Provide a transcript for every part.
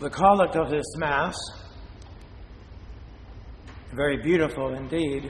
The collect of this Mass, very beautiful indeed,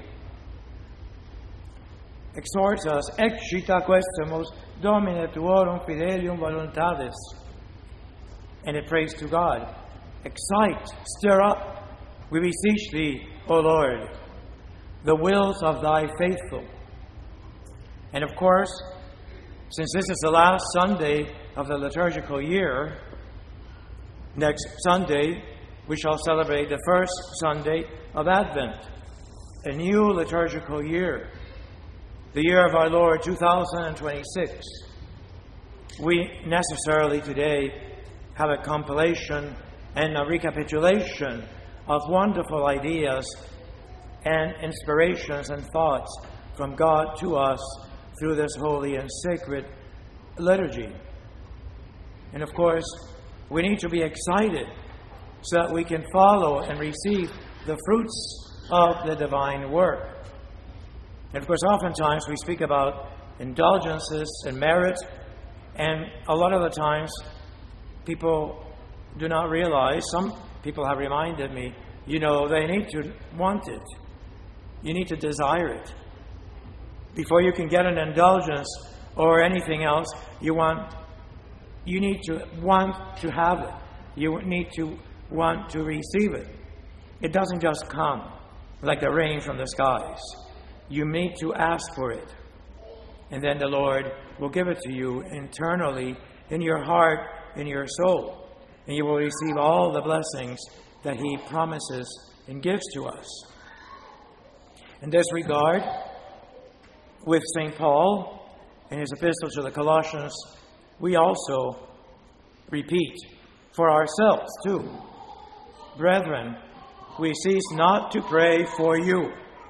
exhorts us, excita questumus Domine tuorum fidelium voluntatis. And it prays to God. Excite, stir up, we beseech thee, O Lord, the wills of thy faithful. And of course, since this is the last Sunday of the liturgical year, next Sunday we shall celebrate the first Sunday of Advent, a new liturgical year, the year of our Lord 2026. We necessarily today have a compilation and a recapitulation of wonderful ideas and inspirations and thoughts from God to us through this holy and sacred liturgy. And of course, we need to be excited so that we can follow and receive the fruits of the divine work. And of course, oftentimes we speak about indulgences and merit, and a lot of the times people do not realize, some people have reminded me, they need to want it. You need to desire it. Before you can get an indulgence or anything else, you need to want to have it. You need to want to receive it. It doesn't just come like the rain from the skies. You need to ask for it. And then the Lord will give it to you internally, in your heart, in your soul. And you will receive all the blessings that He promises and gives to us. In this regard, with St. Paul in his epistle to the Colossians, we also repeat for ourselves too. Brethren, we cease not to pray for you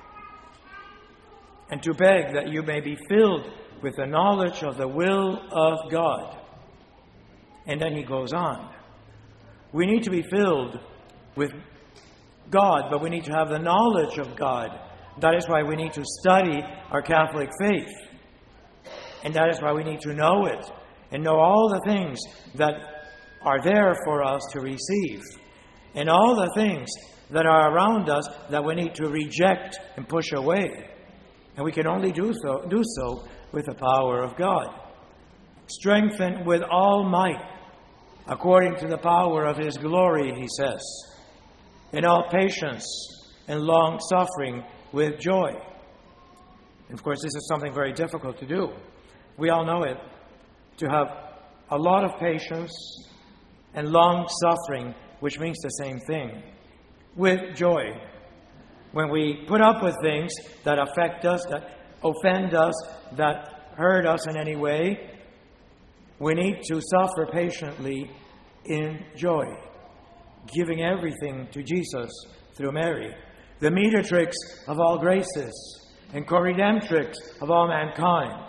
and to beg that you may be filled with the knowledge of the will of God. And then he goes on. We need to be filled with God, but we need to have the knowledge of God. That is why we need to study our Catholic faith. And that is why we need to know it and know all the things that are there for us to receive. And all the things that are around us that we need to reject and push away. And we can only do so with the power of God. Strengthened with all might, according to the power of His glory, he says, in all patience and long suffering with joy. And of course, this is something very difficult to do. We all know it. To have a lot of patience and long suffering, which means the same thing, with joy. When we put up with things that affect us, that offend us, that hurt us in any way, we need to suffer patiently in joy, giving everything to Jesus through Mary, the mediatrix of all graces and co-redemptrix of all mankind.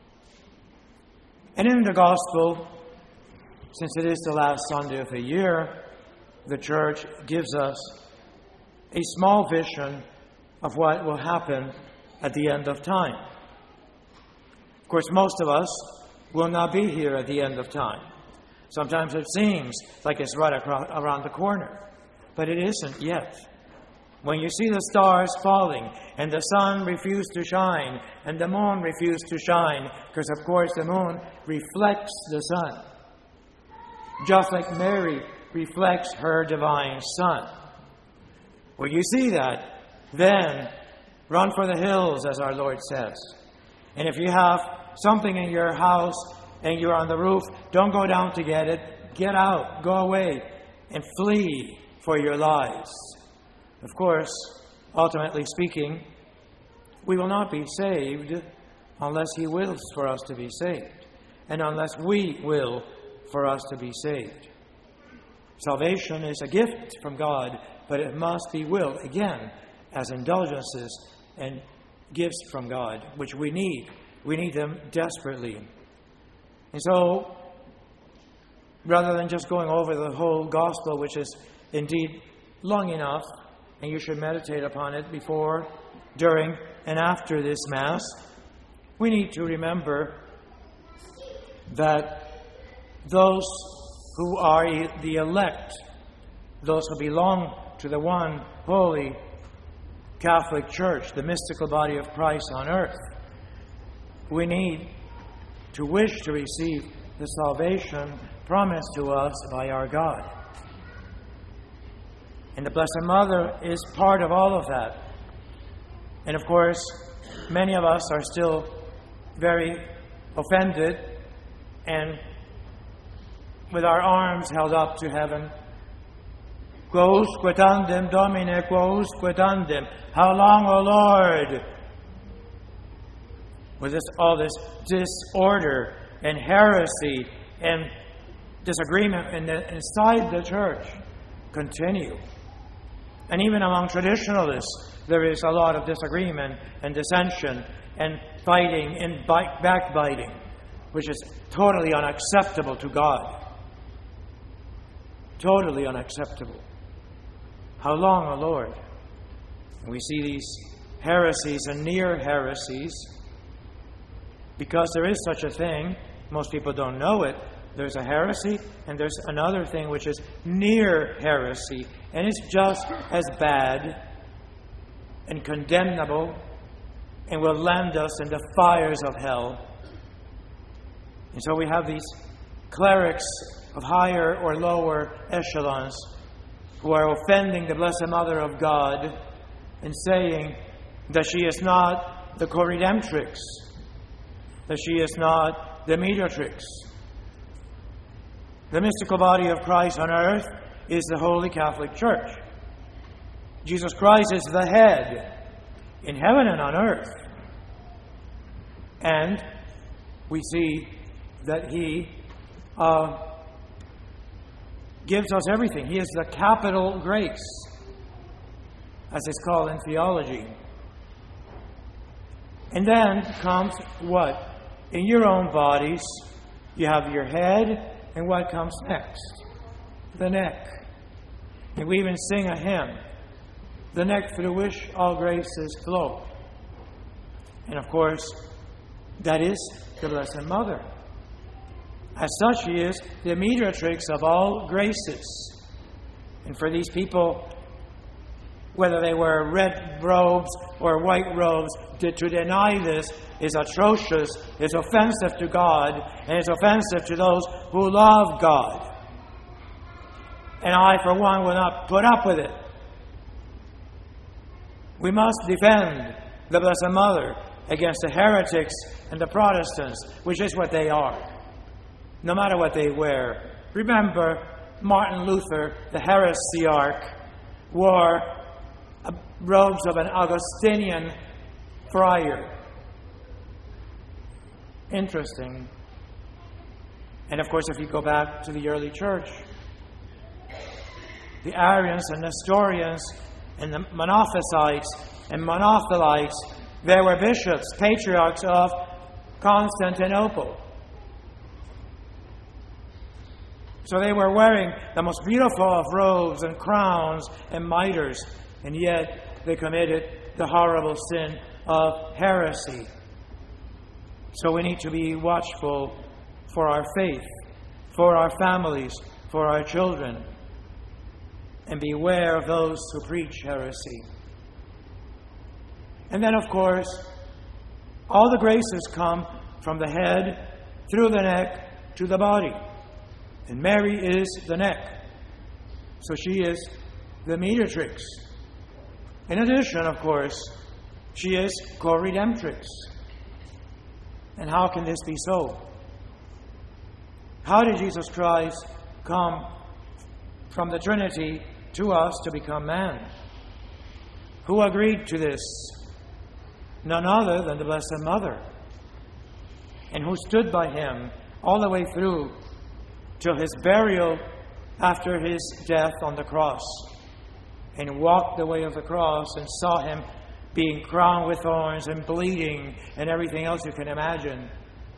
And in the Gospel, since it is the last Sunday of the year, the Church gives us a small vision of what will happen at the end of time. Of course, most of us will not be here at the end of time. Sometimes it seems like it's right around the corner, but it isn't yet. When you see the stars falling and the sun refused to shine and the moon refused to shine, because of course the moon reflects the sun, just like Mary reflects her divine Son. When you see that, then run for the hills, as our Lord says. And if you have something in your house and you're on the roof, don't go down to get it. Get out, go away, and flee for your lives. Of course, ultimately speaking, we will not be saved unless He wills for us to be saved, and unless we will for us to be saved. Salvation is a gift from God, but it must be willed, again, as indulgences and gifts from God, which we need. We need them desperately. And so, rather than just going over the whole gospel, which is indeed long enough, and you should meditate upon it before, during, and after this Mass, we need to remember that those who are the elect those who belong to the one holy Catholic Church, the mystical body of Christ on earth. We need to wish to receive the salvation promised to us by our God. And the Blessed Mother is part of all of that. And of course, many of us are still very offended and with our arms held up to heaven. Quousque tandem, Domine, quousque tandem. How long, O Lord? With all this disorder and heresy and disagreement inside the church continue. And even among traditionalists, there is a lot of disagreement and dissension and fighting and backbiting, which is totally unacceptable to God. Totally unacceptable. How long, O Lord? And we see these heresies and near heresies because there is such a thing. Most people don't know it. There's a heresy and there's another thing which is near heresy. And it's just as bad and condemnable and will land us in the fires of hell. And so we have these clerics of higher or lower echelons who are offending the Blessed Mother of God and saying that she is not the co-redemptrix, that she is not the mediatrix. The mystical body of Christ on earth is the Holy Catholic Church. Jesus Christ is the head in heaven and on earth. And we see that He gives us everything. He is the capital grace, as it's called in theology. And then comes what? In your own bodies, you have your head, and what comes next? The neck. And we even sing a hymn, the neck through which all graces flow. And of course, that is the Blessed Mother. As such, she is the mediatrix of all graces. And for these people, whether they wear red robes or white robes, to deny this is atrocious, is offensive to God, and is offensive to those who love God. And I, for one, will not put up with it. We must defend the Blessed Mother against the heretics and the Protestants, which is what they are, no matter what they wear. Remember, Martin Luther, the heresiarch, wore robes of an Augustinian friar. Interesting. And of course, if you go back to the early church, the Arians and Nestorians and the Monophysites and Monothelites, they were bishops, patriarchs of Constantinople. So they were wearing the most beautiful of robes and crowns and mitres, and yet they committed the horrible sin of heresy. So we need to be watchful for our faith, for our families, for our children, and beware of those who preach heresy. And then, of course, all the graces come from the head, through the neck, to the body. And Mary is the neck. So she is the mediatrix. In addition, of course, she is co-redemptrix. And how can this be so? How did Jesus Christ come from the Trinity to us to become man? Who agreed to this? None other than the Blessed Mother. And who stood by him all the way through till his burial after his death on the cross, and walked the way of the cross and saw him being crowned with thorns and bleeding and everything else you can imagine.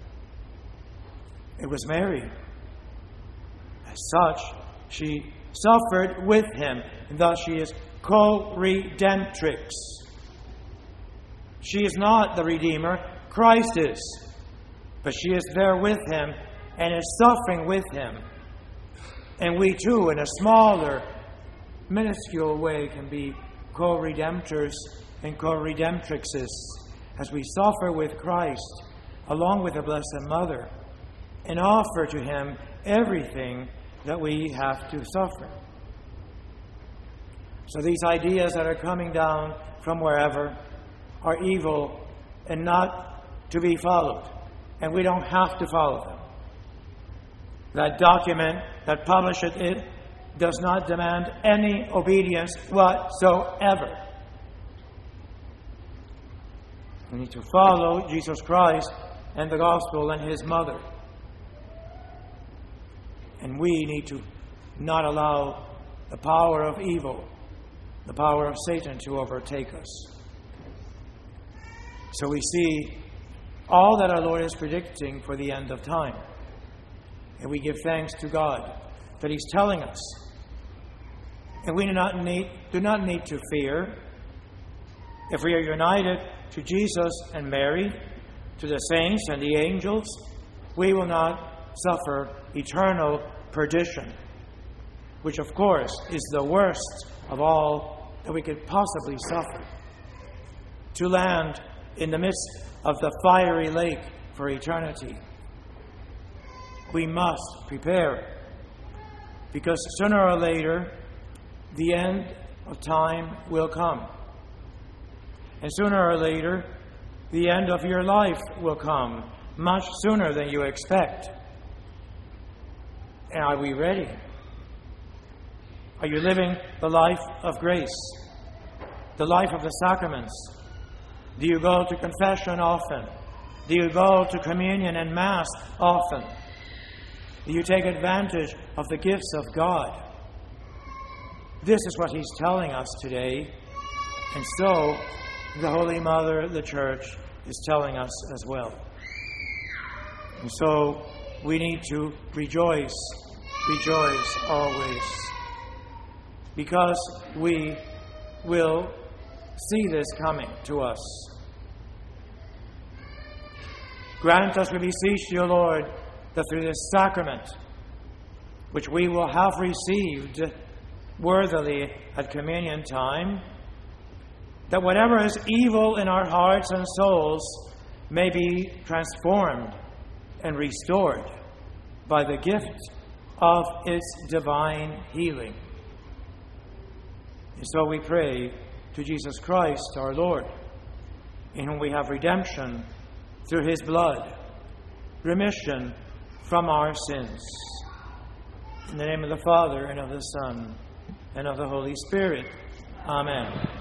It was Mary. As such, she suffered with him, and thus she is co-redemptrix. She is not the Redeemer, Christ is. But she is there with him and is suffering with him. And we too, in a smaller minuscule way can be co-redemptors and co-redemptrixes as we suffer with Christ along with the Blessed Mother and offer to Him everything that we have to suffer. So these ideas that are coming down from wherever are evil and not to be followed. And we don't have to follow them. That document that publisheth it does not demand any obedience whatsoever. We need to follow Jesus Christ and the gospel and His mother. And we need to not allow the power of evil, the power of Satan, to overtake us. So we see all that our Lord is predicting for the end of time. And we give thanks to God that He's telling us. And we do not need to fear. If we are united to Jesus and Mary, to the saints and the angels, we will not suffer eternal perdition, which of course is the worst of all that we could possibly suffer. To land in the midst of the fiery lake for eternity. We must prepare, because sooner or later the end of time will come. And sooner or later the end of your life will come, much sooner than you expect. And are we ready? Are you living the life of grace? The life of the sacraments? Do you go to confession often? Do you go to communion and Mass often? Do you take advantage of the gifts of God? This is what He's telling us today. And so, the Holy Mother, the Church, is telling us as well. And so, we need to rejoice always. Because we will see this coming to us. Grant us, we beseech you, Lord, that through this sacrament, which we will have received worthily at communion time, that whatever is evil in our hearts and souls may be transformed and restored by the gift of its divine healing. And so we pray to Jesus Christ, our Lord, in whom we have redemption through His blood, remission from our sins. In the name of the Father, and of the Son, and of the Holy Spirit. Amen.